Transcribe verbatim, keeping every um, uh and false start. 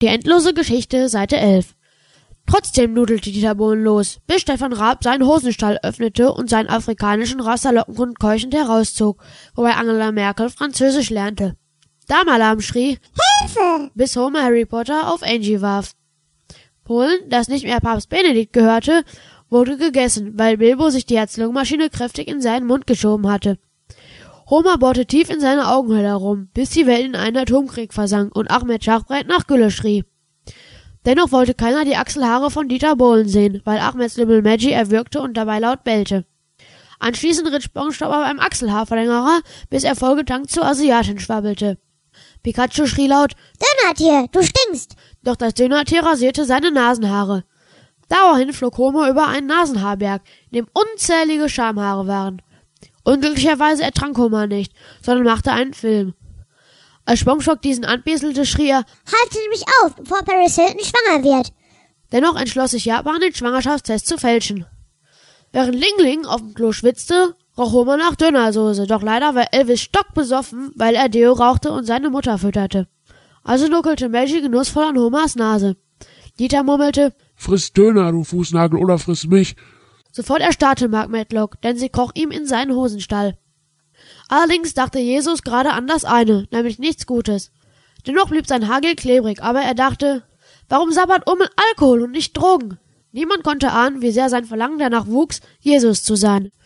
Die endlose Geschichte, Seite elf. Trotzdem nudelte Dieter Bohlen los, bis Stefan Raab seinen Hosenstall öffnete und seinen afrikanischen Rasterlockenhund keuchend herauszog, wobei Angela Merkel Französisch lernte. Damalam schrie »Hilfe!«, bis Homer Harry Potter auf Angie warf. Bohlen, das nicht mehr Papst Benedikt gehörte, wurde gegessen, weil Bilbo sich die Herz-Lungen-Maschine kräftig in seinen Mund geschoben hatte. Homer bohrte tief in seine Augenhöhle herum, bis die Welt in einen Atomkrieg versank und Ahmed Schachbrett nach Gülle schrie. Dennoch wollte keiner die Achselhaare von Dieter Bohlen sehen, weil Ahmeds Lümmel Maggie erwürgte und dabei laut bellte. Anschließend ritt Spongebob beim Achselhaarverlängerer, bis er vollgetankt zur Asiatin schwabbelte. Pikachu schrie laut »Dönertier, du stinkst!«, doch das Dönertier rasierte seine Nasenhaare. Daraufhin flog Homer über einen Nasenhaarberg, in dem unzählige Schamhaare waren. Unglücklicherweise ertrank Homer nicht, sondern machte einen Film. Als SpongeBob diesen anbieselte, schrie er »Haltet mich auf, bevor Paris Hilton schwanger wird!« Dennoch entschloss sich Japan, den Schwangerschaftstest zu fälschen. Während Ling Ling auf dem Klo schwitzte, roch Homer nach Dönersoße, doch leider war Elvis stockbesoffen, weil er Deo rauchte und seine Mutter fütterte. Also nuckelte Maggie genussvoll an Homers Nase. Dieter murmelte »Friss Döner, du Fußnagel, oder friss mich!« Sofort erstarrte Mark Medlock, denn sie kroch ihm in seinen Hosenstall. Allerdings dachte Jesus gerade an das eine, nämlich nichts Gutes. Dennoch blieb sein Hagel klebrig, aber er dachte, warum sabbert Omen Alkohol und nicht Drogen? Niemand konnte ahnen, wie sehr sein Verlangen danach wuchs, Jesus zu sein.